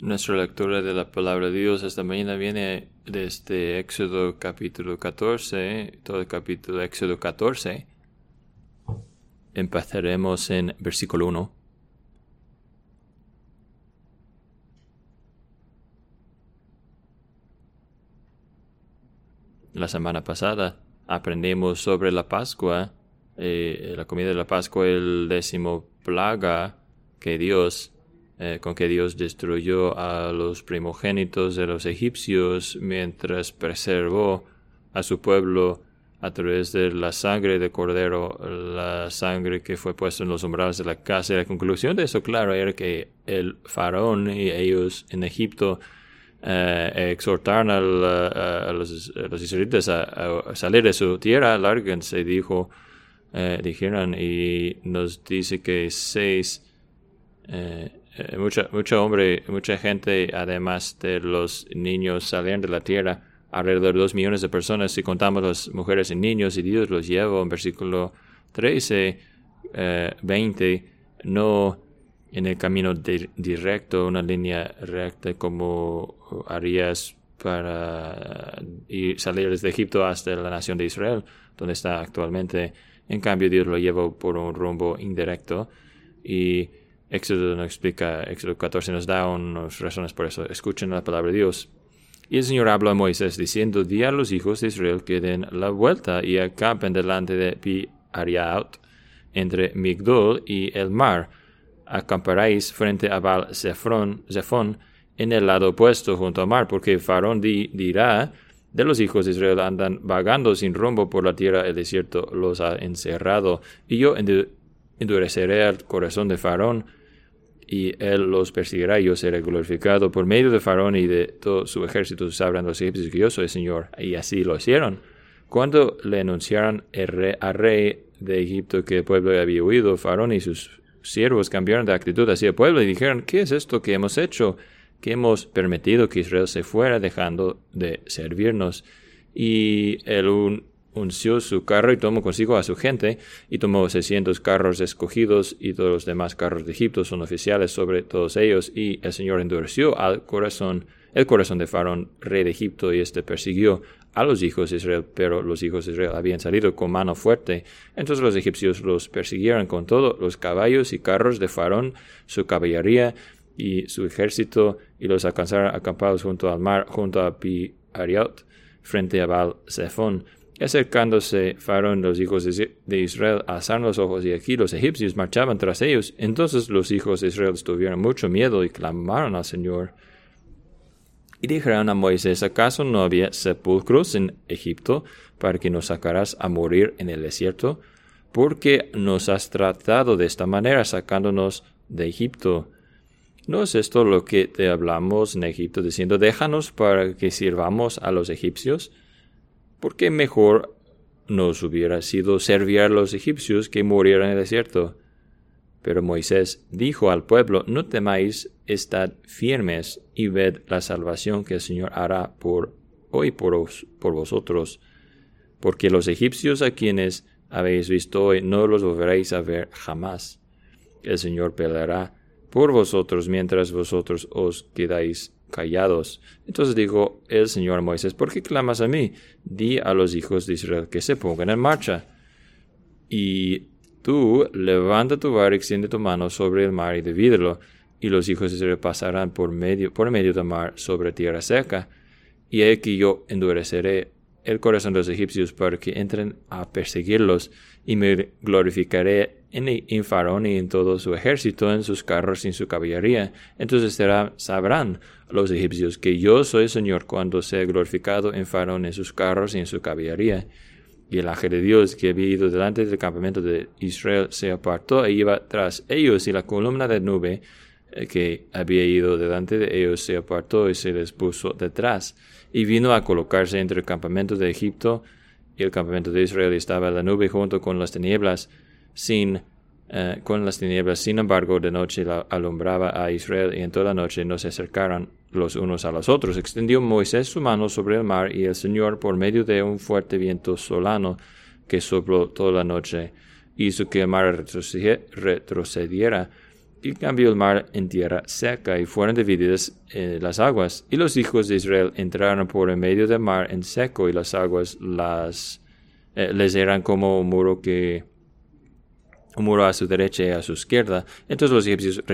Nuestra lectura de la palabra de Dios esta mañana viene desde Éxodo capítulo 14, todo el capítulo Éxodo 14. Empezaremos en versículo 1. La semana pasada aprendimos sobre la Pascua, la comida de la Pascua, el 10º plaga con que Dios destruyó a los primogénitos de los egipcios mientras preservó a su pueblo a través de la sangre de cordero, la sangre que fue puesta en los umbrales de la casa. Y la conclusión de eso, claro, era que el faraón y ellos en Egipto exhortaron a los israelitas a salir de su tierra, lárguense, dijeron, y nos dice que mucha gente, además de los niños, salieron de la tierra, alrededor de 2 millones de personas, si contamos las mujeres y niños, y Dios los llevó, en versículo 13, 20, no en el camino directo, una línea recta como harías para salir desde Egipto hasta la nación de Israel, donde está actualmente. En cambio, Dios lo llevó por un rumbo indirecto, y Éxodo 14 nos da unas razones por eso. Escuchen la palabra de Dios. Y el Señor habló a Moisés diciendo: Di a los hijos de Israel que den la vuelta y acampen delante de Pi-Hahiroth, entre Migdol y el mar. Acamparéis frente a Baal-Zephón en el lado opuesto junto al mar, porque Faraón dirá: de los hijos de Israel andan vagando sin rumbo por la tierra, el desierto los ha encerrado. Y yo endureceré el corazón de Faraón, y él los perseguirá, y yo seré glorificado por medio de Faraón y de todo su ejército. Sabrán los egipcios que yo soy el Señor. Y así lo hicieron. Cuando le anunciaron al rey de Egipto que el pueblo había huido, Faraón y sus siervos cambiaron de actitud hacia el pueblo y dijeron: ¿qué es esto que hemos hecho? Que hemos permitido que Israel se fuera dejando de servirnos. Y él unció su carro y tomó consigo a su gente, y tomó 600 carros escogidos, y todos los demás carros de Egipto son oficiales sobre todos ellos. Y el Señor endureció el corazón de Faraón, rey de Egipto, y persiguió a los hijos de Israel, pero los hijos de Israel habían salido con mano fuerte. Entonces los egipcios los persiguieron con todos los caballos y carros de Faraón, su caballería y su ejército, y los alcanzaron acampados junto al mar, junto a Pi-Hahiroth, frente a Baal-Zephón. Y acercándose Faraón, los hijos de Israel alzaron los ojos, y aquí los egipcios marchaban tras ellos. Entonces los hijos de Israel tuvieron mucho miedo y clamaron al Señor. Y dijeron a Moisés: ¿acaso no había sepulcros en Egipto para que nos sacaras a morir en el desierto? ¿Por qué nos has tratado de esta manera, sacándonos de Egipto? ¿No es esto lo que te hablamos en Egipto, diciendo: déjanos para que sirvamos a los egipcios? Porque mejor nos hubiera sido servir a los egipcios que morir en el desierto. Pero Moisés dijo al pueblo: no temáis, estad firmes y ved la salvación que el Señor hará por vosotros. Porque los egipcios a quienes habéis visto hoy no los volveréis a ver jamás. El Señor peleará por vosotros mientras vosotros os quedáis callados. Entonces dijo el Señor a Moisés: ¿por qué clamas a mí? Di a los hijos de Israel que se pongan en marcha. Y tú levanta tu vara, extiende tu mano sobre el mar y divídelo, y los hijos de Israel pasarán por medio del mar sobre tierra seca. Y he aquí yo endureceré el corazón de los egipcios para que entren a perseguirlos, y me glorificaré en Faraón y en todo su ejército, en sus carros y en su caballería. Entonces sabrán los egipcios que yo soy el Señor cuando sea glorificado en Faraón, en sus carros y en su caballería. Y el ángel de Dios que había ido delante del campamento de Israel se apartó e iba tras ellos, y la columna de nube que había ido delante de ellos se apartó y se les puso detrás. Y vino a colocarse entre el campamento de Egipto y el campamento de Israel, y estaba la nube junto con las tinieblas. Sin embargo, de noche alumbraba a Israel, y en toda la noche no se acercaron los unos a los otros. Extendió Moisés su mano sobre el mar, y el Señor, por medio de un fuerte viento solano que sopló toda la noche, hizo que el mar retrocediera y cambió el mar en tierra seca, y fueron divididas las aguas. Y los hijos de Israel entraron por en medio del mar en seco, y las aguas les eran como un muro a su derecha y a su izquierda. Entonces los egipcios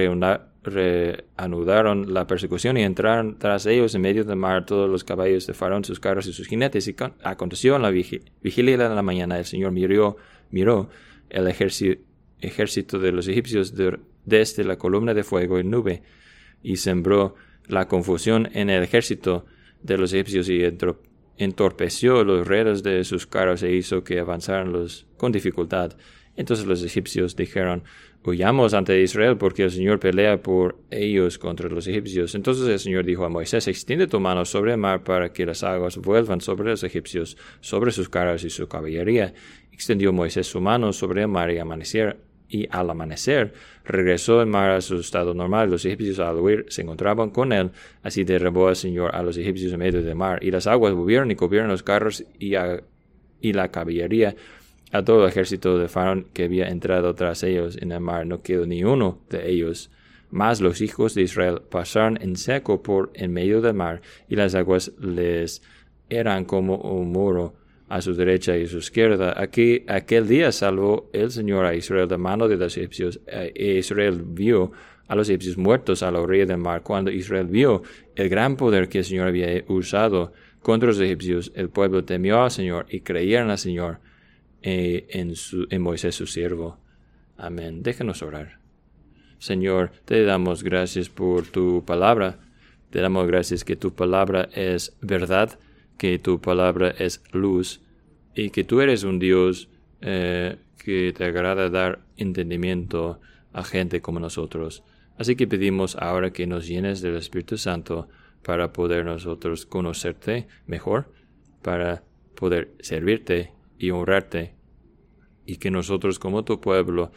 reanudaron la persecución y entraron tras ellos en medio del mar todos los caballos de Faraón, sus carros y sus jinetes. Y aconteció en la vigilia de la mañana, el Señor miró el ejército de los egipcios desde la columna de fuego y nube, y sembró la confusión en el ejército de los egipcios, y entorpeció los ruedos de sus carros e hizo que avanzaran con dificultad. Entonces los egipcios dijeron: huyamos ante Israel, porque el Señor pelea por ellos contra los egipcios. Entonces el Señor dijo a Moisés: extiende tu mano sobre el mar para que las aguas vuelvan sobre los egipcios, sobre sus carros y su caballería. Extendió Moisés su mano sobre el mar, y al amanecer regresó el mar a su estado normal. Los egipcios al huir se encontraban con él. Así derribó el Señor a los egipcios en medio del mar, y las aguas volvieron y cubrieron los carros y la caballería. A todo el ejército de Faraón que había entrado tras ellos en el mar no quedó ni uno de ellos. Mas los hijos de Israel pasaron en seco por en medio del mar, y las aguas les eran como un muro a su derecha y a su izquierda. Aquel día salvó el Señor a Israel de mano de los egipcios, e Israel vio a los egipcios muertos a la orilla del mar. Cuando Israel vio el gran poder que el Señor había usado contra los egipcios, el pueblo temió al Señor y creyeron al Señor en Moisés su siervo. Amén. Déjanos orar. Señor, te damos gracias por tu palabra. Te damos gracias que tu palabra es verdad, que tu palabra es luz, y que tú eres un Dios que te agrada dar entendimiento a gente como nosotros. Así que pedimos ahora que nos llenes del Espíritu Santo para poder nosotros conocerte mejor, para poder servirte y honrarte, y que nosotros como tu pueblo,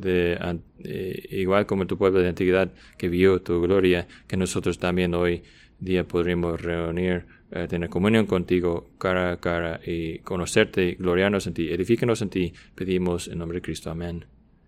igual como tu pueblo de antigüedad que vio tu gloria, que nosotros también hoy día podremos reunir, tener comunión contigo cara a cara y conocerte y gloriarnos en ti. Edifícanos en ti, pedimos en nombre de Cristo. Amén.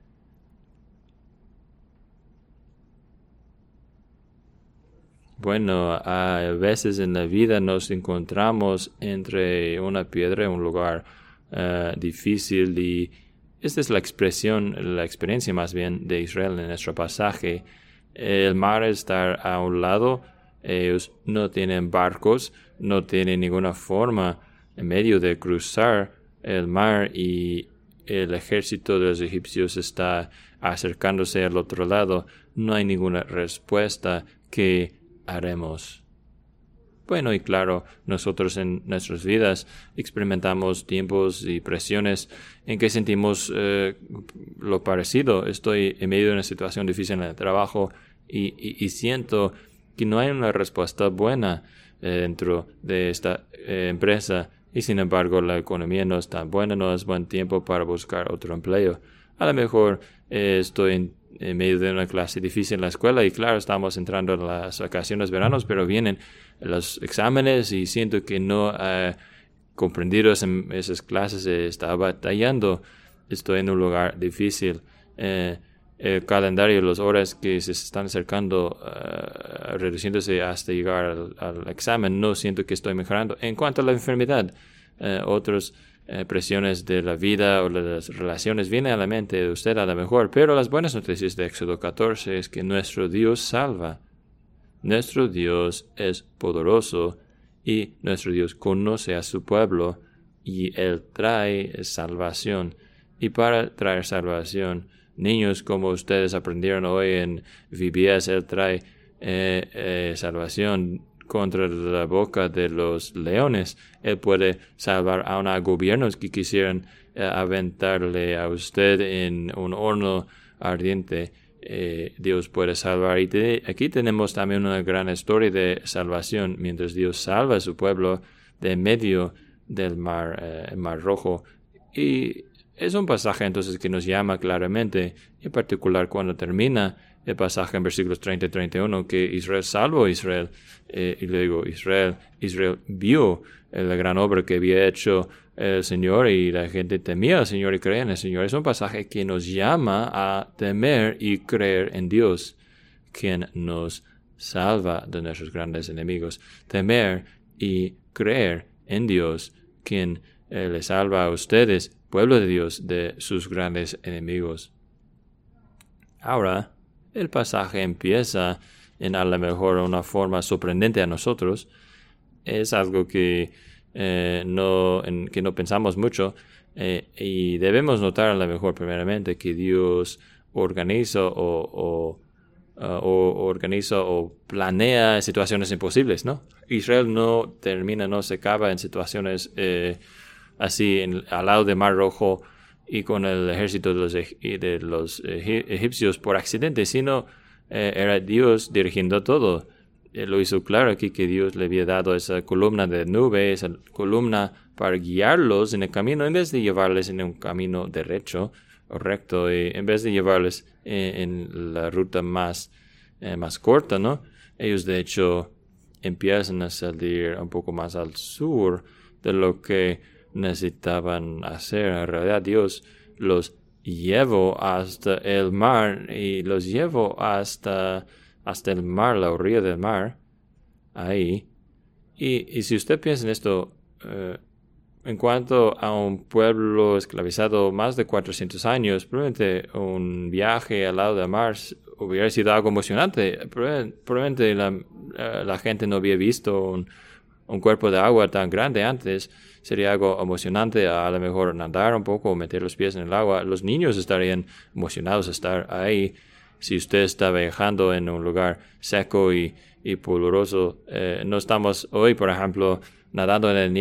Bueno, a veces en la vida nos encontramos entre una piedra y un lugar difícil, y esta es la experiencia más bien de Israel en nuestro pasaje. El mar está a un lado, ellos no tienen barcos, no tienen ninguna forma en medio de cruzar el mar, y el ejército de los egipcios está acercándose al otro lado. No hay ninguna respuesta. ¿Qué haremos? Bueno, y claro, nosotros en nuestras vidas experimentamos tiempos y presiones en que sentimos lo parecido. Estoy en medio de una situación difícil en el trabajo y siento que no hay una respuesta buena dentro de esta empresa, y sin embargo la economía no es tan buena, no es buen tiempo para buscar otro empleo. A lo mejor estoy en medio de una clase difícil en la escuela, y claro, estamos entrando en las vacaciones veranos, pero vienen los exámenes y siento que no he comprendido esas clases, estaba batallando, estoy en un lugar difícil. El calendario, las horas que se están acercando, reduciéndose hasta llegar al examen, no siento que estoy mejorando. En cuanto a la enfermedad, otras presiones de la vida o de las relaciones vienen a la mente de usted a lo mejor, pero las buenas noticias de Éxodo 14 es que nuestro Dios salva. Nuestro Dios es poderoso, y nuestro Dios conoce a su pueblo, y Él trae salvación. Y para traer salvación, niños como ustedes aprendieron hoy en VBS, Él trae salvación contra la boca de los leones. Él puede salvar a gobiernos que quisieran aventarle a usted en un horno ardiente. Dios puede salvar. Y aquí tenemos también una gran historia de salvación, mientras Dios salva a su pueblo de medio del mar, el Mar Rojo. Y es un pasaje entonces que nos llama claramente, en particular cuando termina el pasaje en versículos 30 y 31 que Israel salvó a Israel. Y luego Israel vio la gran obra que había hecho el Señor y la gente temía al Señor y creía en el Señor. Es un pasaje que nos llama a temer y creer en Dios, quien nos salva de nuestros grandes enemigos. Temer y creer en Dios, quien les salva a ustedes, pueblo de Dios, de sus grandes enemigos. Ahora, el pasaje empieza en a lo mejor una forma sorprendente a nosotros. Es algo que no pensamos mucho y debemos notar a lo mejor primeramente que Dios organiza o planea situaciones imposibles, ¿no? Israel no se acaba en situaciones así al lado del Mar Rojo y con el ejército de los egipcios por accidente, sino era Dios dirigiendo todo. Él lo hizo claro aquí que Dios le había dado esa columna de nube, esa columna para guiarlos en el camino, en vez de llevarles en un camino derecho o recto, y en vez de llevarles en la ruta más corta, ¿no? Ellos de hecho empiezan a salir un poco más al sur de lo que necesitaban hacer. En realidad Dios los llevó hasta el mar y los llevó hasta el mar, la orilla del mar, ahí. Y si usted piensa en esto, en cuanto a un pueblo esclavizado más de 400 años, probablemente un viaje al lado del mar hubiera sido algo emocionante. Probablemente la gente no había visto un cuerpo de agua tan grande antes. Sería algo emocionante, a lo mejor nadar un poco o meter los pies en el agua. Los niños estarían emocionados de estar ahí. Si usted está viajando en un lugar seco y pulveroso, no estamos hoy, por ejemplo, nadando en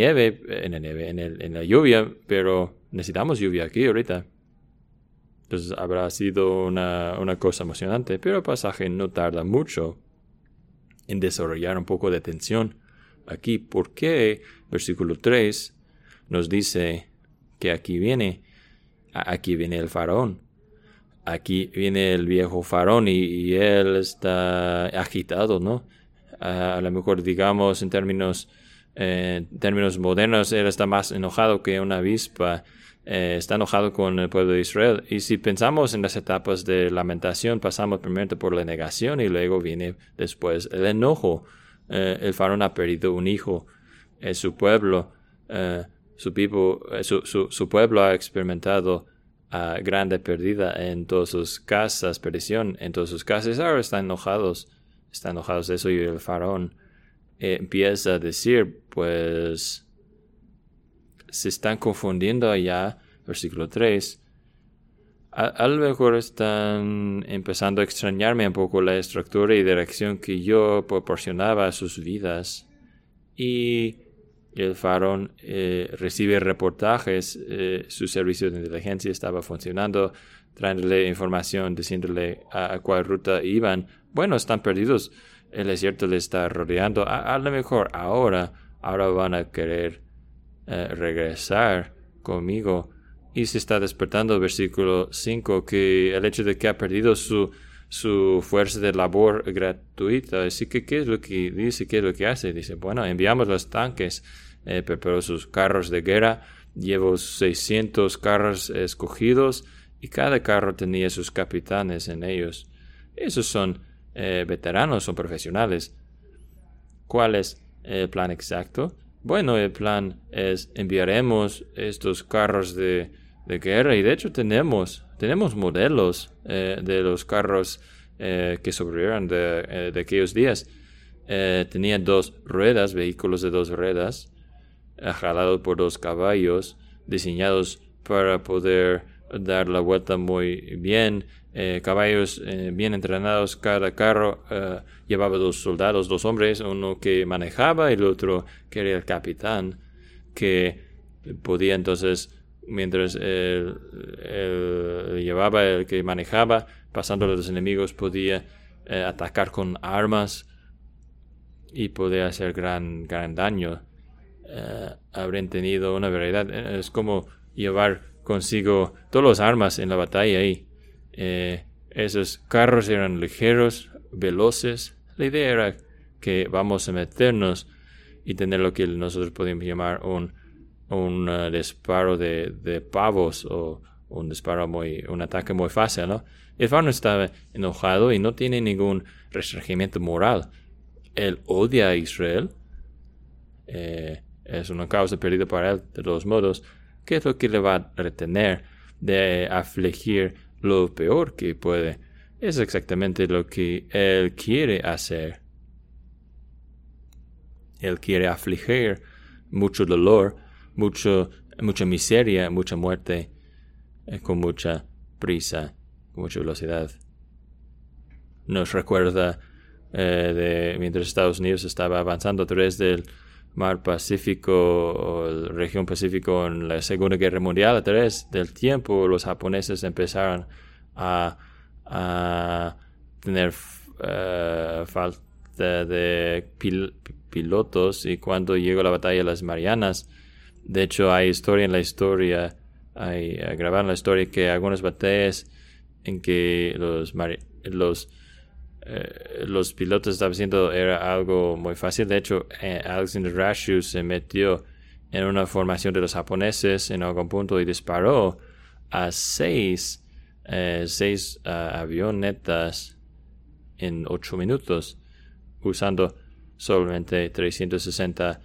la lluvia, pero necesitamos lluvia aquí ahorita. Entonces habrá sido una cosa emocionante, pero el pasaje no tarda mucho en desarrollar un poco de tensión aquí, porque versículo 3 nos dice que aquí viene el faraón. Aquí viene el viejo faraón y él está agitado, ¿no? A lo mejor, digamos, en términos modernos, él está más enojado que una avispa. Está enojado con el pueblo de Israel. Y si pensamos en las etapas de lamentación, pasamos primero por la negación y luego viene después el enojo. El faraón ha perdido un hijo. Su pueblo ha experimentado grande pérdida en todas sus casas, perdición en todas sus casas. Ahora están enojados de eso, y el faraón empieza a decir, pues, se están confundiendo allá, versículo 3. A lo mejor están empezando a extrañarme un poco la estructura y dirección que yo proporcionaba a sus vidas. Y el faraón recibe reportajes, su servicio de inteligencia estaba funcionando, trayéndole información, diciéndole a cuál ruta iban. Bueno, están perdidos, el desierto les está rodeando. A lo mejor ahora van a querer regresar conmigo. Y se está despertando, versículo 5, que el hecho de que ha perdido su fuerza de labor gratuita. Así que, ¿qué es lo que dice? ¿Qué es lo que hace? Dice, bueno, enviamos los tanques, preparó sus carros de guerra, llevó 600 carros escogidos y cada carro tenía sus capitanes en ellos. Esos son veteranos, son profesionales. ¿Cuál es el plan exacto? Bueno, el plan es enviaremos estos carros de guerra, y de hecho tenemos modelos de los carros que sobrevivieron de aquellos días. Tenían 2 ruedas, vehículos de 2 ruedas, jalados por 2 caballos, diseñados para poder dar la vuelta muy bien. Caballos bien entrenados. Cada carro llevaba 2 soldados, 2 hombres, uno que manejaba y el otro que era el capitán, que podía entonces, mientras llevaba el que manejaba, pasando a los enemigos, podía atacar con armas y podía hacer gran daño. Habrían tenido una variedad. Es como llevar consigo todas las armas en la batalla ahí. Esos carros eran ligeros, veloces. La idea era que vamos a meternos y tener lo que nosotros podemos llamar un disparo de pavos o un ataque muy fácil, ¿no? El faraón estaba enojado y no tiene ningún restringimiento moral. Él odia a Israel. Es una causa perdida para él de todos modos. ¿Qué es lo que le va a retener de afligir lo peor que puede? Es exactamente lo que él quiere hacer. Él quiere afligir mucho dolor, mucha miseria, mucha muerte, con mucha prisa, con mucha velocidad. Nos recuerda mientras Estados Unidos estaba avanzando a través del Mar Pacífico o la región Pacífico en la Segunda Guerra Mundial, a través del tiempo los japoneses empezaron a tener falta de pilotos, y cuando llegó la batalla de las Marianas, de hecho hay historia en la historia, grabaron la historia que algunas batallas en que los pilotos estaban haciendo era algo muy fácil. De hecho, Alexander Rashu se metió en una formación de los japoneses en algún punto y disparó a seis avionetas en 8 minutos usando solamente 360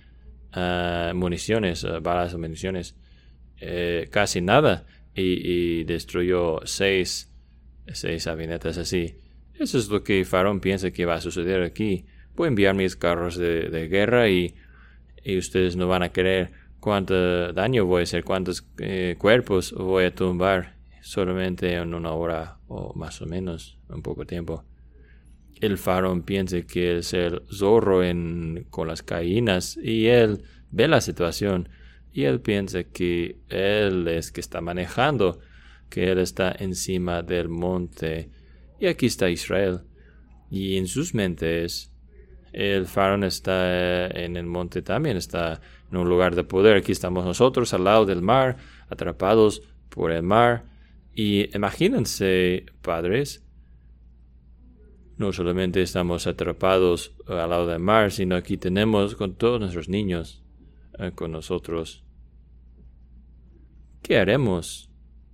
balas o municiones, casi nada, y destruyó seis avionetas así. Eso es lo que Faraón piensa que va a suceder aquí. Voy a enviar mis carros de guerra y ustedes no van a creer cuánto daño voy a hacer, cuántos cuerpos voy a tumbar solamente en 1 hora o más o menos, un poco tiempo. El Faraón piensa que es el zorro con las gallinas, y él ve la situación y él piensa que él es que está manejando, que él está encima del monte. Y aquí está Israel. Y en sus mentes, el Faraón está en el monte también, está en un lugar de poder. Aquí estamos nosotros al lado del mar, atrapados por el mar. Y imagínense, padres, no solamente estamos atrapados al lado del mar, sino aquí tenemos con todos nuestros niños con nosotros. ¿Qué haremos?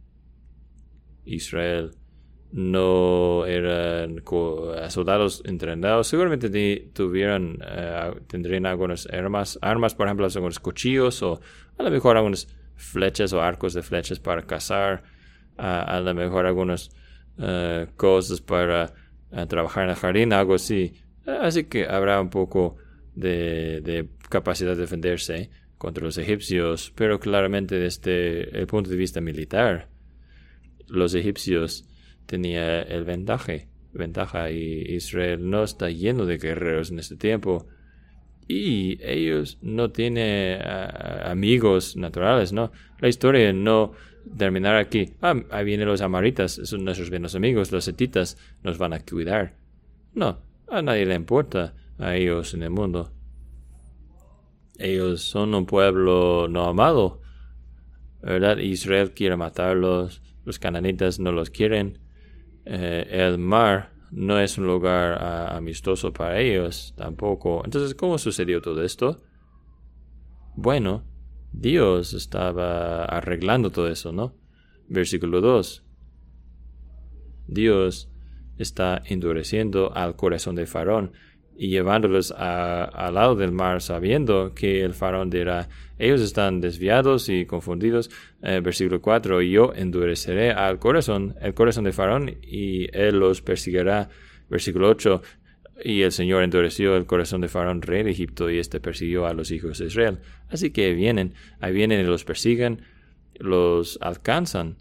Israel no eran soldados entrenados. Seguramente tendrían algunas armas, por ejemplo, algunos cuchillos, o a lo mejor algunas flechas o arcos de flechas para cazar, a lo mejor algunas cosas para trabajar en el jardín, algo así. Así que habrá un poco de capacidad de defenderse contra los egipcios, pero claramente desde el punto de vista militar, los egipcios tenían el ventaja, y Israel no está lleno de guerreros en este tiempo, y ellos no tienen amigos naturales, ¿no? La historia no terminará aquí. Ahí vienen los amaritas, son nuestros buenos amigos, los hetitas nos van a cuidar. No, a nadie le importa a ellos en el mundo. Ellos son un pueblo no amado, ¿verdad? Israel quiere matarlos, los cananitas no los quieren. El mar no es un lugar amistoso para ellos tampoco. Entonces, ¿cómo sucedió todo esto? Bueno, Dios estaba arreglando todo eso, ¿no? Versículo 2. Dios está endureciendo al corazón de Faraón y llevándolos al lado del mar, sabiendo que el Faraón dirá: ellos están desviados y confundidos. Versículo 4, y yo endureceré el corazón de Faraón y él los perseguirá. Versículo 8, y el Señor endureció el corazón de Faraón, rey de Egipto, y persiguió a los hijos de Israel. Así que ahí vienen y los persiguen, los alcanzan.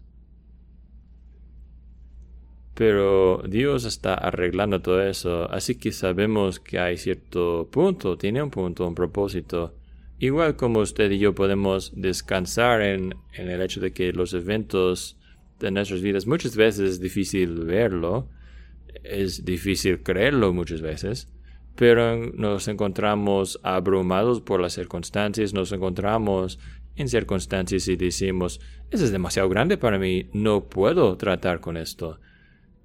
Pero Dios está arreglando todo eso, así que sabemos que hay cierto punto, tiene un punto, un propósito. Igual como usted y yo podemos descansar en el hecho de que los eventos de nuestras vidas muchas veces es difícil verlo, es difícil creerlo muchas veces, pero nos encontramos abrumados por las circunstancias, nos encontramos en circunstancias y decimos: eso es demasiado grande para mí, no puedo tratar con esto.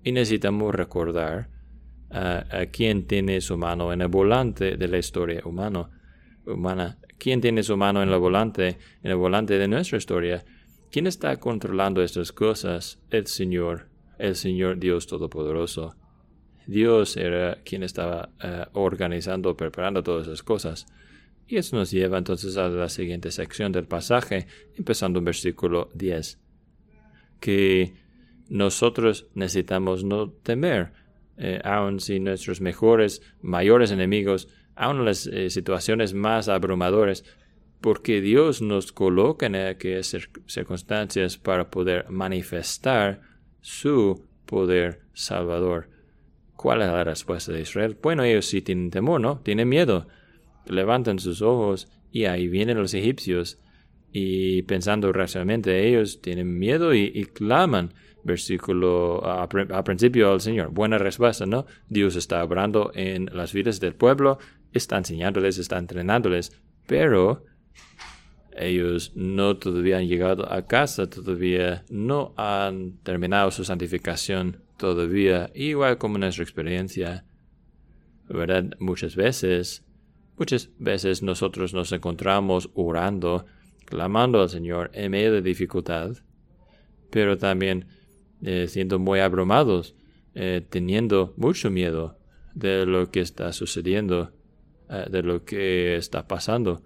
Y necesitamos recordar a quién tiene su mano en el volante de la historia humana. ¿Quién tiene su mano en el volante de nuestra historia? ¿Quién está controlando estas cosas? El Señor Dios Todopoderoso. Dios era quien estaba organizando, preparando todas esas cosas. Y eso nos lleva entonces a la siguiente sección del pasaje, empezando en versículo 10. Que nosotros necesitamos no temer, aun si nuestros mayores enemigos, aun las situaciones más abrumadoras, porque Dios nos coloca en aquellas circunstancias para poder manifestar su poder salvador. ¿Cuál es la respuesta de Israel? Bueno, ellos sí tienen temor, ¿no? Tienen miedo. Levantan sus ojos y ahí vienen los egipcios. Y pensando racionalmente, ellos tienen miedo y claman. Versículo al principio al Señor. Buena respuesta, ¿no? Dios está obrando en las vidas del pueblo, está enseñándoles, está entrenándoles, pero ellos no todavía han llegado a casa, todavía no han terminado su santificación todavía, igual como nuestra experiencia, ¿verdad? Muchas veces nosotros nos encontramos orando, clamando al Señor en medio de dificultad, pero también siendo muy abrumados, teniendo mucho miedo de lo que está sucediendo, de lo que está pasando.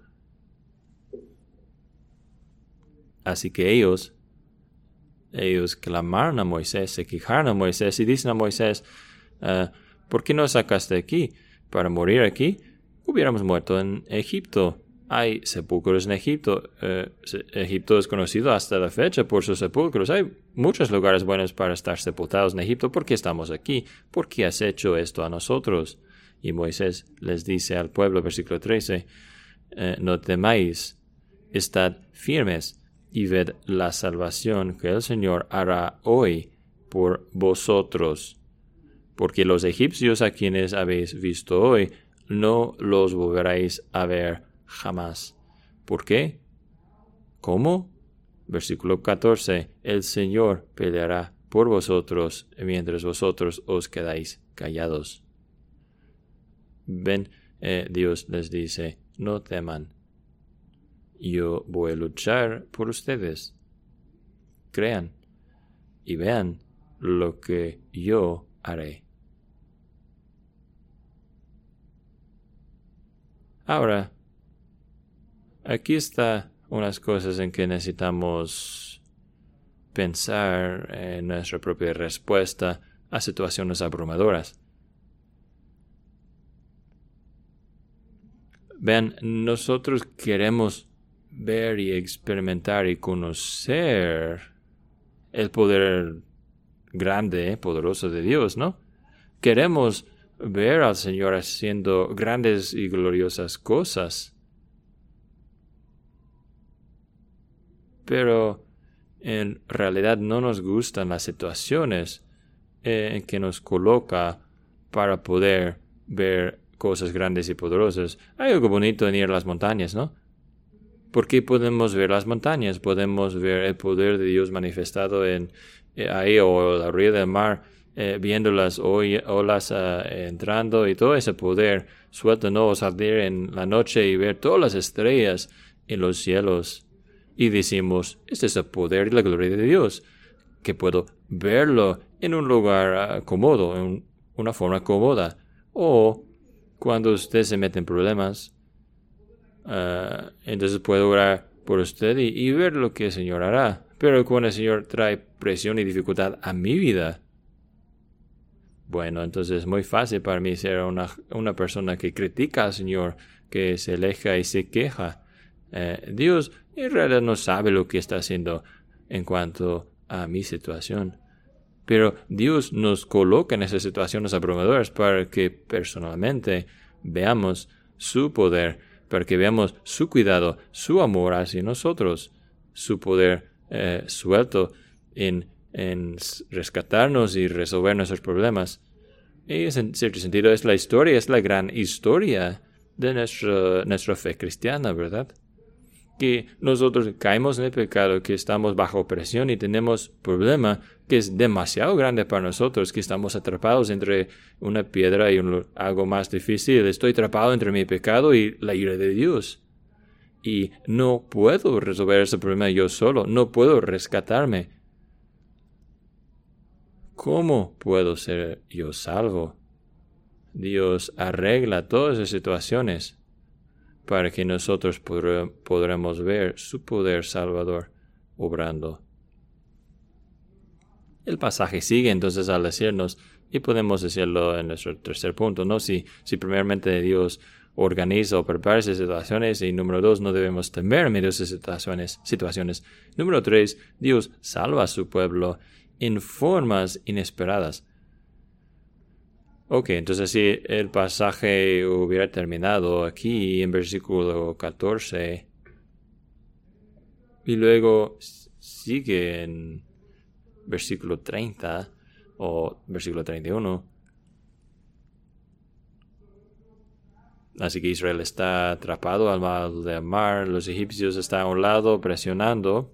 Así que ellos clamaron a Moisés, se quejaron a Moisés y dicen a Moisés, ¿por qué nos sacaste aquí? ¿Para morir aquí? Hubiéramos muerto en Egipto. Hay sepulcros en Egipto. Egipto es conocido hasta la fecha por sus sepulcros. Hay muchos lugares buenos para estar sepultados en Egipto. ¿Por qué estamos aquí? ¿Por qué has hecho esto a nosotros? Y Moisés les dice al pueblo, versículo 13, no temáis, estad firmes y ved la salvación que el Señor hará hoy por vosotros. Porque los egipcios a quienes habéis visto hoy, no los volveréis a ver jamás. ¿Por qué? ¿Cómo? Versículo 14. El Señor peleará por vosotros mientras vosotros os quedáis callados. Ven, Dios les dice, no teman. Yo voy a luchar por ustedes. Crean y vean lo que yo haré. Ahora, aquí está unas cosas en que necesitamos pensar en nuestra propia respuesta a situaciones abrumadoras. Vean, nosotros queremos ver y experimentar y conocer el poder grande, poderoso de Dios, ¿no? Queremos ver al Señor haciendo grandes y gloriosas cosas. Pero en realidad no nos gustan las situaciones en que nos coloca para poder ver cosas grandes y poderosas. Hay algo bonito en ir a las montañas, ¿no? Porque podemos ver las montañas, podemos ver el poder de Dios manifestado ahí o a la orilla del mar, viendo las olas entrando y todo ese poder suelto, ¿no? Salir en la noche y ver todas las estrellas en los cielos. Y decimos, este es el poder y la gloria de Dios, que puedo verlo en un lugar cómodo, en una forma cómoda. O cuando usted se mete en problemas, entonces puedo orar por usted y ver lo que el Señor hará. Pero cuando el Señor trae presión y dificultad a mi vida, bueno, entonces es muy fácil para mí ser una persona que critica al Señor, que se aleja y se queja. Dios en realidad no sabe lo que está haciendo en cuanto a mi situación. Pero Dios nos coloca en esas situaciones abrumadoras para que personalmente veamos su poder, para que veamos su cuidado, su amor hacia nosotros, su poder suelto en rescatarnos y resolver nuestros problemas. Y en cierto sentido es la gran historia de nuestra fe cristiana, ¿verdad? que nosotros caemos en el pecado, que estamos bajo presión y tenemos problema que es demasiado grande para nosotros, que estamos atrapados entre una piedra y algo más difícil. Estoy atrapado entre mi pecado y la ira de Dios. Y no puedo resolver ese problema yo solo, no puedo rescatarme. ¿Cómo puedo ser yo salvo? Dios arregla todas esas situaciones para que nosotros podremos ver su poder salvador obrando. El pasaje sigue entonces al decirnos, y podemos decirlo en nuestro tercer punto, ¿no? Si primeramente Dios organiza o prepara esas situaciones, y número 2, no debemos temer en medio de esas situaciones. Número 3, Dios salva a su pueblo en formas inesperadas. Ok, entonces si el pasaje hubiera terminado aquí en versículo 14 y luego sigue en versículo 30 o versículo 31. Así que Israel está atrapado al lado del mar, los egipcios están a un lado presionando.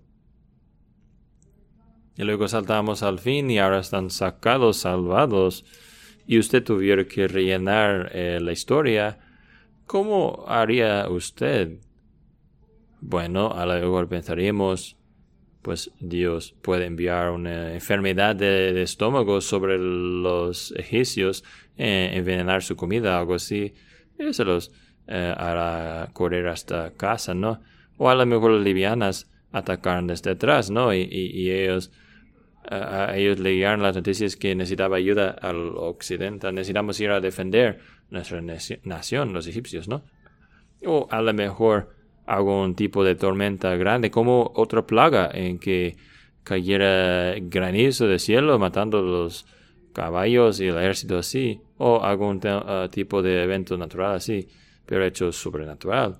Y luego saltamos al fin y ahora están sacados, salvados. Y usted tuviera que rellenar la historia, ¿cómo haría usted? Bueno, a lo mejor pensaríamos, pues Dios puede enviar una enfermedad de estómago sobre los egipcios, envenenar su comida, algo así. Eso los hará correr hasta casa, ¿no? O a lo mejor las livianas atacaron desde atrás, ¿no? Y ellos... a ellos le llegaron las noticias que necesitaba ayuda al occidente. Necesitamos ir a defender nuestra nación, los egipcios, ¿no? O a lo mejor algún tipo de tormenta grande, como otra plaga en que cayera granizo del cielo matando los caballos y el ejército así. O algún tipo de evento natural así, pero hecho sobrenatural.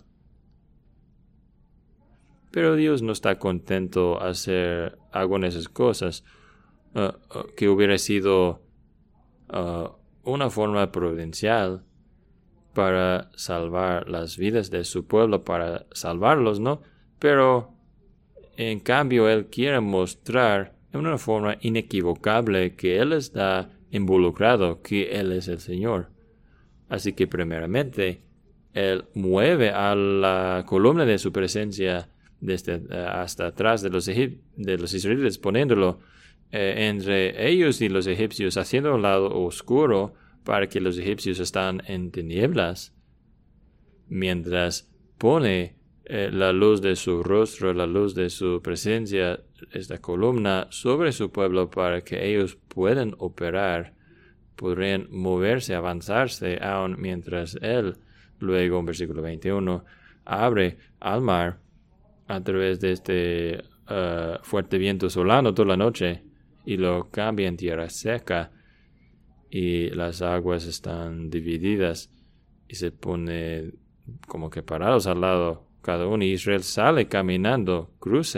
Pero Dios no está contento hacer algunas de esas cosas que hubiera sido una forma providencial para salvar las vidas de su pueblo, para salvarlos, ¿no? Pero en cambio Él quiere mostrar de una forma inequivocable que Él está involucrado, que Él es el Señor. Así que primeramente Él mueve a la columna de su presencia desde hasta atrás de los israelitas, poniéndolo entre ellos y los egipcios, haciendo un lado oscuro para que los egipcios están en tinieblas, mientras pone la luz de su rostro, la luz de su presencia, esta columna sobre su pueblo para que ellos puedan operar, podrían moverse, avanzarse, aun mientras Él, luego en versículo 21, abre al mar a través de este fuerte viento solano toda la noche y lo cambia en tierra seca y las aguas están divididas y se pone como que parados al lado cada uno y Israel sale caminando,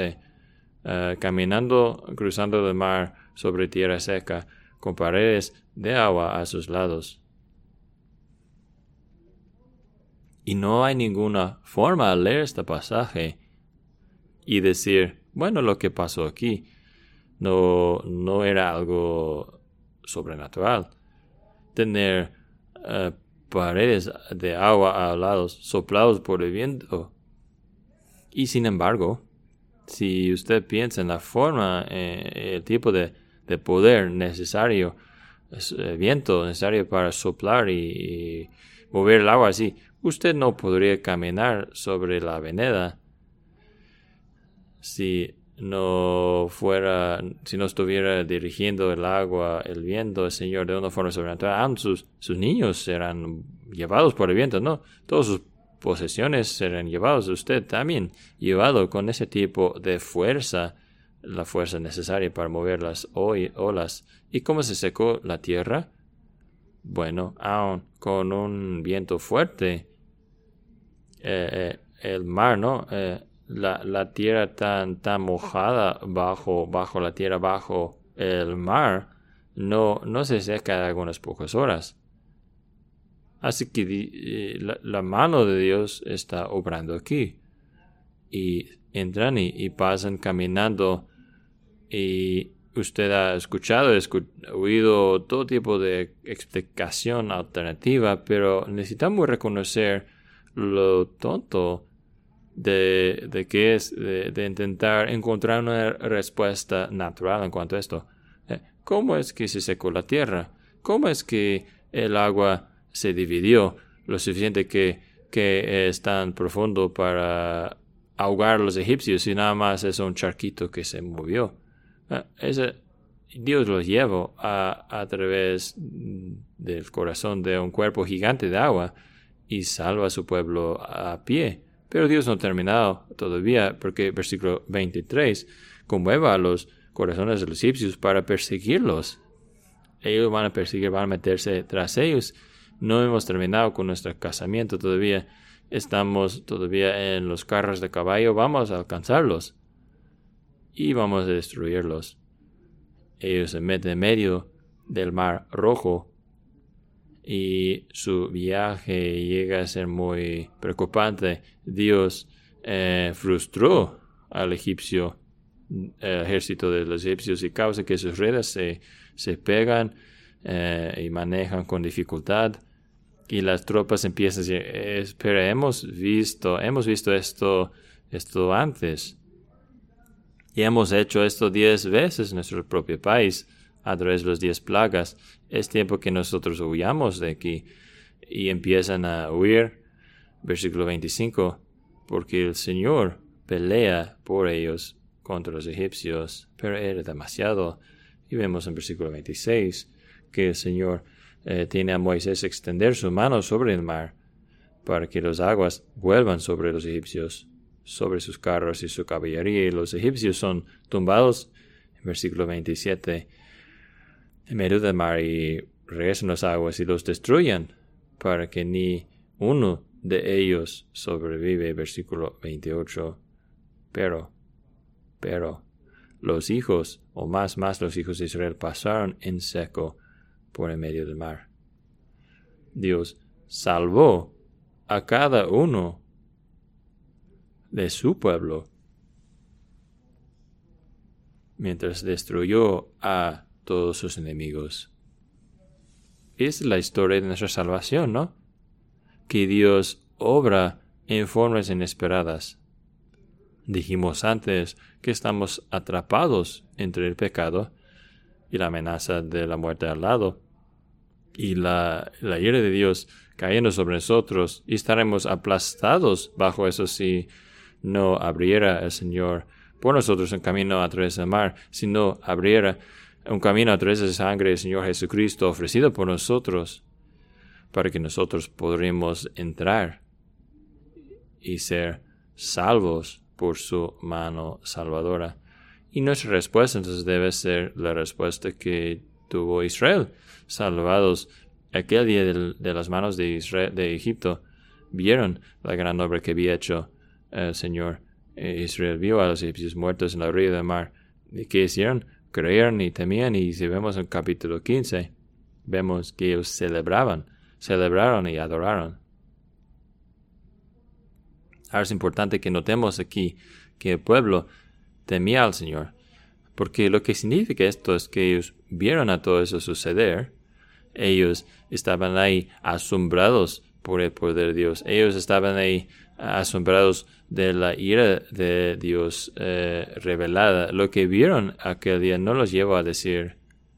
cruzando el mar sobre tierra seca con paredes de agua a sus lados. Y no hay ninguna forma al leer este pasaje y decir, bueno, lo que pasó aquí no era algo sobrenatural. Tener paredes de agua a lados soplados por el viento. Y sin embargo, si usted piensa en la forma, el tipo de poder necesario, viento necesario para soplar y mover el agua así, usted no podría caminar sobre la avenida si no estuviera dirigiendo el agua, el viento, el Señor de una forma sobrenatural. Sus niños serán llevados por el viento, ¿no? Todas sus posesiones serán llevados. Usted también llevado con ese tipo de fuerza, la fuerza necesaria para mover las olas. ¿Y cómo se secó la tierra? Bueno, aún con un viento fuerte, el mar, ¿no? La tierra tan mojada bajo la tierra, bajo el mar, no se seca en algunas pocas horas. Así que la mano de Dios está obrando aquí. y entran y pasan caminando, y usted ha escuchado, oído todo tipo de explicación alternativa, pero necesitamos reconocer lo tonto de que es de intentar encontrar una respuesta natural en cuanto a esto. ¿Cómo es que se secó la tierra? ¿Cómo es que el agua se dividió lo suficiente que es tan profundo para ahogar a los egipcios y nada más es un charquito que se movió? Dios los llevó a través del corazón de un cuerpo gigante de agua y salva a su pueblo a pie. Pero Dios no ha terminado todavía, porque versículo 23 conmueva a los corazones de los egipcios para perseguirlos. Ellos van a perseguir, van a meterse tras ellos. No hemos terminado con nuestro casamiento todavía. Estamos todavía en los carros de caballo. Vamos a alcanzarlos y vamos a destruirlos. Ellos se meten en medio del Mar Rojo y su viaje llega a ser muy preocupante. Dios frustró al egipcio, el ejército de los egipcios, y causa que sus redes se pegan y manejan con dificultad. Y las tropas empiezan a decir, pero hemos visto esto antes. Y hemos hecho esto 10 veces en nuestro propio país, a través de las 10 plagas. Es tiempo que nosotros huyamos de aquí. Y empiezan a huir, versículo 25, porque el Señor pelea por ellos contra los egipcios, pero era demasiado. Y vemos en versículo 26 que el Señor tiene a Moisés extender su mano sobre el mar para que las aguas vuelvan sobre los egipcios, sobre sus carros y su caballería, y los egipcios son tumbados, en versículo 27, en medio del mar, y regresan las aguas y los destruyen, para que ni uno de ellos sobrevive, versículo 28. Pero, los hijos, o más los hijos de Israel, pasaron en seco por en medio del mar. Dios salvó a cada uno de su pueblo, mientras destruyó a todos sus enemigos. Es la historia de nuestra salvación, ¿no? Que Dios obra en formas inesperadas. Dijimos antes que estamos atrapados entre el pecado y la amenaza de la muerte al lado, y la ira de Dios cayendo sobre nosotros, y estaremos aplastados bajo eso si no abriera el Señor por nosotros un camino a través del mar, si no abriera un camino a través de la sangre del Señor Jesucristo ofrecido por nosotros, para que nosotros podremos entrar y ser salvos por su mano salvadora. Y nuestra respuesta entonces debe ser la respuesta que tuvo Israel, salvados aquel día de las manos de Israel, de Egipto. Vieron la gran obra que había hecho el Señor. Israel vio a los egipcios muertos en la orilla del mar. ¿Y qué hicieron? Creyeron y temían, y si vemos en capítulo 15, vemos que ellos celebraron y adoraron. Ahora es importante que notemos aquí que el pueblo temía al Señor, porque lo que significa esto es que ellos vieron a todo eso suceder. Ellos estaban ahí asombrados por el poder de Dios. Ellos estaban ahí asombrados de la ira de Dios revelada. Lo que vieron aquel día no los llevó a decir,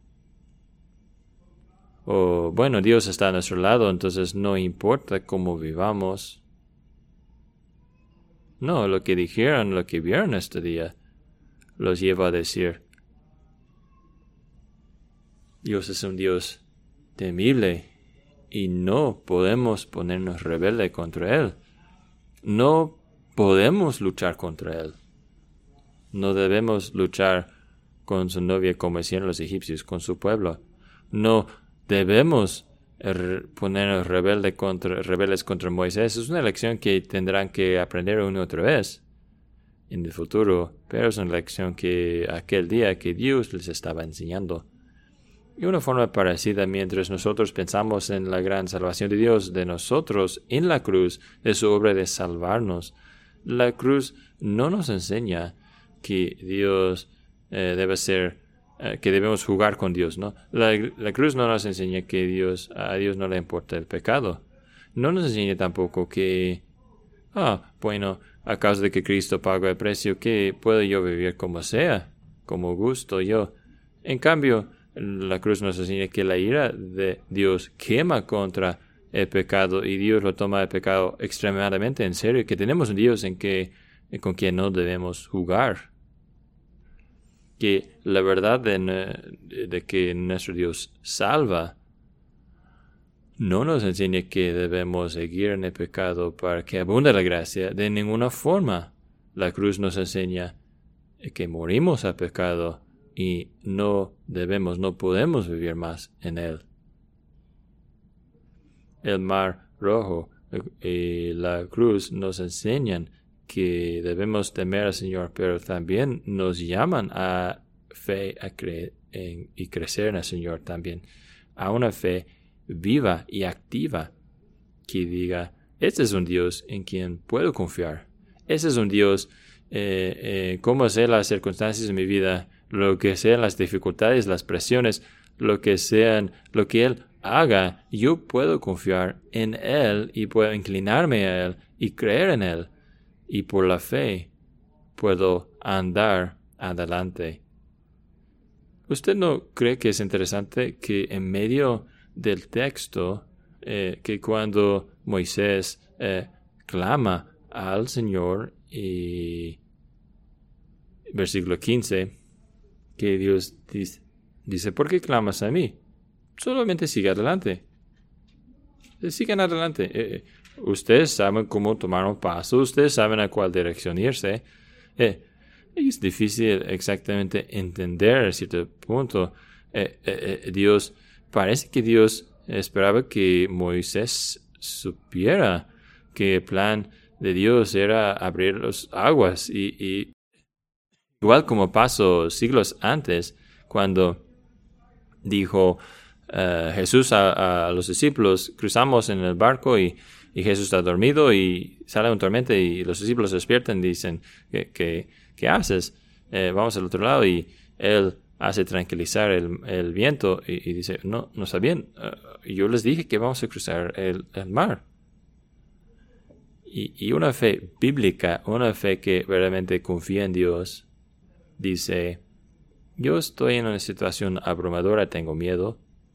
oh, bueno, Dios está a nuestro lado, entonces no importa cómo vivamos. No, lo que dijeron, lo que vieron este día, los lleva a decir, Dios es un Dios temible y no podemos ponernos rebelde contra Él. No podemos luchar contra Él. No debemos luchar con su novia como hicieron los egipcios, con su pueblo. No debemos ponernos rebeldes contra Moisés. Es una lección que tendrán que aprender una y otra vez en el futuro, pero es una lección que aquel día que Dios les estaba enseñando. Y una forma parecida, mientras nosotros pensamos en la gran salvación de Dios, de nosotros en la cruz, de su obra de salvarnos, La cruz no nos enseña que Dios debe ser, que debemos jugar con Dios, ¿no? La cruz no nos enseña que a Dios no le importa el pecado. No nos enseña tampoco que, bueno, a causa de que Cristo pagó el precio, que puedo yo vivir como sea, como gusto yo. En cambio, la cruz nos enseña que la ira de Dios quema contra el pecado y Dios lo toma el pecado extremadamente en serio, y que tenemos un Dios con quien no debemos jugar. Que la verdad de que nuestro Dios salva no nos enseña que debemos seguir en el pecado para que abunde la gracia. De ninguna forma. La cruz nos enseña que morimos al pecado y no podemos vivir más en él. El Mar Rojo y la cruz nos enseñan que debemos temer al Señor, pero también nos llaman a fe y crecer en el Señor también, a una fe viva y activa que diga, este es un Dios en quien puedo confiar. Este es un Dios, como sean las circunstancias de mi vida, lo que sean las dificultades, las presiones, lo que Él haga, yo puedo confiar en Él y puedo inclinarme a Él y creer en Él. Y por la fe puedo andar adelante. ¿Usted no cree que es interesante que en medio del texto, que cuando Moisés clama al Señor, y versículo 15, que Dios dice, ¿por qué clamas a mí? Solamente sigue adelante. Sigan adelante. Ustedes saben cómo tomar un paso, ustedes saben a cuál dirección irse. Es difícil exactamente entender a cierto punto. Parece que Dios esperaba que Moisés supiera que el plan de Dios era abrir las aguas. Y igual como pasó siglos antes, cuando dijo Jesús a los discípulos, cruzamos en el barco y Jesús está dormido y sale un tormenta y los discípulos despiertan y dicen, ¿qué haces? Vamos al otro lado, y Él hace tranquilizar el viento y dice, no está bien, yo les dije que vamos a cruzar el mar. Y una fe bíblica, una fe que verdaderamente confía en Dios, dice, yo estoy en una situación abrumadora, tengo miedo,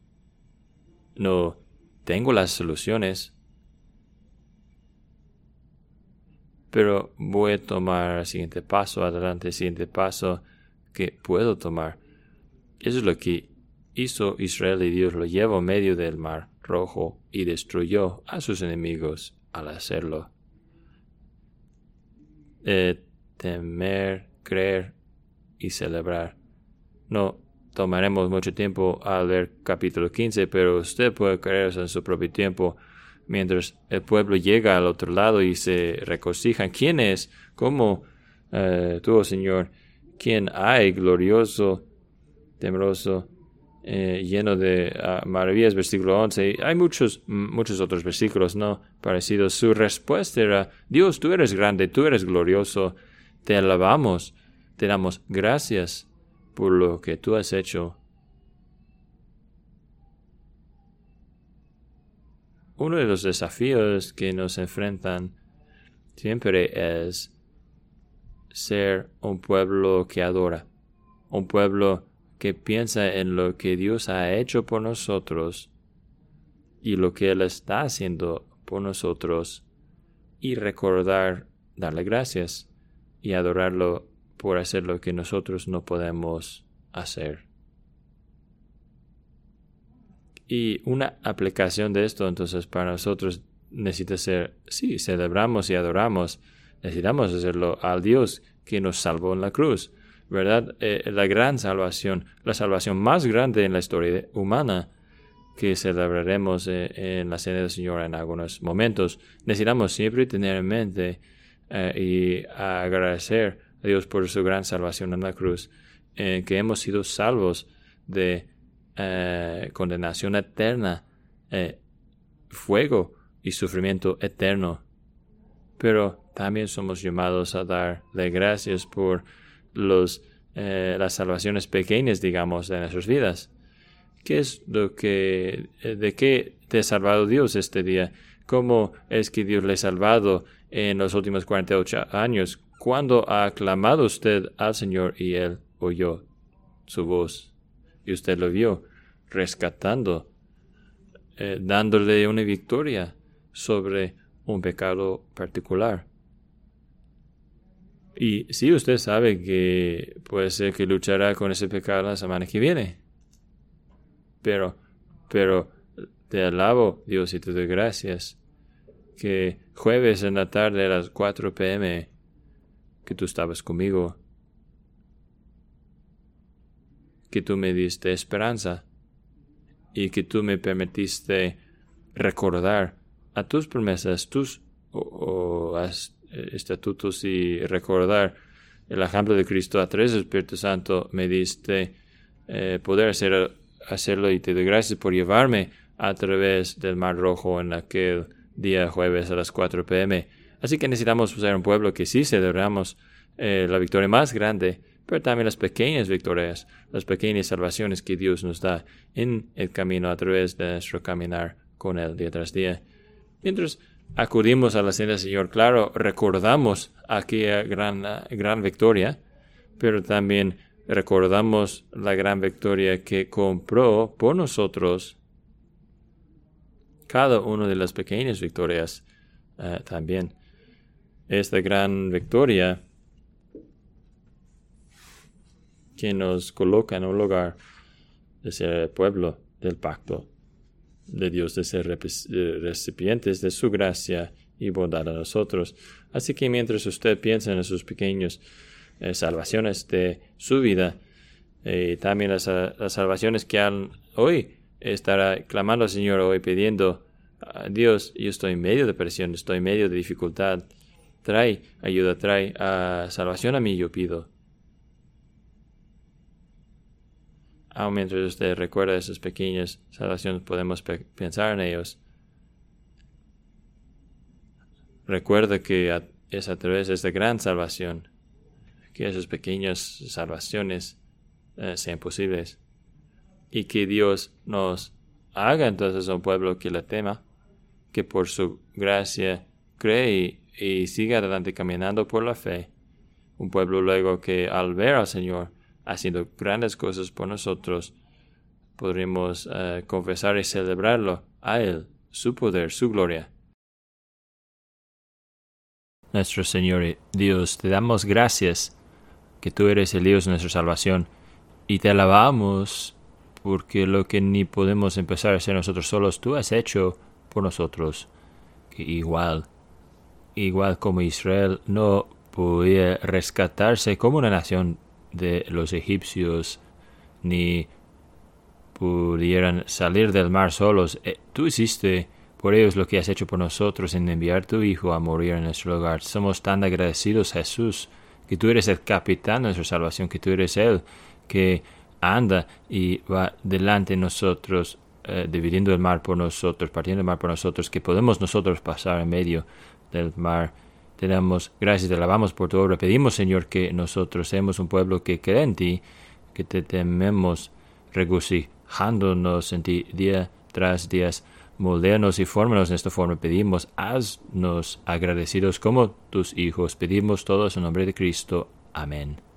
no tengo las soluciones, pero voy a tomar el siguiente paso adelante, el siguiente paso que puedo tomar. Eso es lo que hizo Israel, y Dios lo llevó en medio del Mar Rojo y destruyó a sus enemigos al hacerlo. Temer, creer y celebrar. No tomaremos mucho tiempo al ver capítulo 15, pero usted puede creer en su propio tiempo. Mientras el pueblo llega al otro lado y se regocijan. ¿Quién es? ¿Cómo tú, Señor? ¿Quién hay? Glorioso, temeroso, lleno de maravillas. Versículo 11. Hay muchos otros versículos, ¿no? Parecidos. Su respuesta era, Dios, tú eres grande, tú eres glorioso. Te alabamos, te damos gracias por lo que tú has hecho. Uno de los desafíos que nos enfrentan siempre es ser un pueblo que adora, un pueblo que piensa en lo que Dios ha hecho por nosotros y lo que Él está haciendo por nosotros, y recordar, darle gracias y adorarlo por hacer lo que nosotros no podemos hacer. Y una aplicación de esto, entonces, para nosotros necesita ser, sí, celebramos y adoramos, necesitamos hacerlo al Dios que nos salvó en la cruz, ¿verdad? La gran salvación, la salvación más grande en la historia humana, que celebraremos en la Cena del Señor en algunos momentos. Necesitamos siempre tener en mente y agradecer a Dios por su gran salvación en la cruz, que hemos sido salvos de condenación eterna, fuego y sufrimiento eterno. Pero también somos llamados a darle gracias por las salvaciones pequeñas, digamos, de nuestras vidas. ¿Qué es de qué te ha salvado Dios este día? ¿Cómo es que Dios le ha salvado en los últimos 48 años? ¿Cuándo ha clamado usted al Señor y Él oyó su voz? Y usted lo vio rescatando, dándole una victoria sobre un pecado particular. Y sí, usted sabe que puede ser que luchará con ese pecado la semana que viene. Pero te alabo, Dios, y te doy gracias que jueves en la tarde a las 4 p.m. que tú estabas conmigo, que tú me diste esperanza y que tú me permitiste recordar a tus promesas, tus estatutos y recordar el ejemplo de Cristo a través del Espíritu Santo. Me diste poder hacerlo y te doy gracias por llevarme a través del Mar Rojo en aquel día jueves a las 4 p.m. Así que necesitamos ser un pueblo que sí celebramos la victoria más grande, pero también las pequeñas victorias, las pequeñas salvaciones que Dios nos da en el camino a través de nuestro caminar con Él día tras día. Mientras acudimos a la cena del Señor, claro, recordamos aquella gran victoria, pero también recordamos la gran victoria que compró por nosotros cada una de las pequeñas victorias también. Esta gran victoria que nos coloca en un lugar de ser pueblo del pacto de Dios, de ser recipientes de su gracia y bondad a nosotros. Así que mientras usted piensa en sus pequeñas salvaciones de su vida, también las salvaciones que hoy estará clamando al Señor, hoy pidiendo a Dios, yo estoy en medio de presión, estoy en medio de dificultad, trae ayuda, trae salvación a mí, yo pido. Aún mientras usted recuerda esas pequeñas salvaciones, podemos pensar en ellos. Recuerda que es a través de esta gran salvación que esas pequeñas salvaciones sean posibles. Y que Dios nos haga entonces un pueblo que le tema, que por su gracia cree y siga adelante caminando por la fe. Un pueblo luego que al ver al Señor haciendo grandes cosas por nosotros, podremos confesar y celebrarlo a Él, su poder, su gloria. Nuestro Señor Dios, te damos gracias que tú eres el Dios de nuestra salvación y te alabamos porque lo que ni podemos empezar a hacer nosotros solos, tú has hecho por nosotros. Que igual como Israel no podía rescatarse como una nación de los egipcios, ni pudieran salir del mar solos. Tú hiciste por ellos lo que has hecho por nosotros en enviar tu Hijo a morir en nuestro lugar. Somos tan agradecidos, Jesús, que tú eres el capitán de nuestra salvación, que tú eres Él que anda y va delante de nosotros, dividiendo el mar por nosotros, partiendo el mar por nosotros, que podemos nosotros pasar en medio del mar. Te damos gracias, te alabamos por tu obra. Pedimos, Señor, que nosotros seamos un pueblo que cree en ti, que te tememos, regocijándonos en ti día tras día. Moldéanos y fórmanos en esta forma. Pedimos, haznos agradecidos como tus hijos. Pedimos todos en nombre de Cristo. Amén.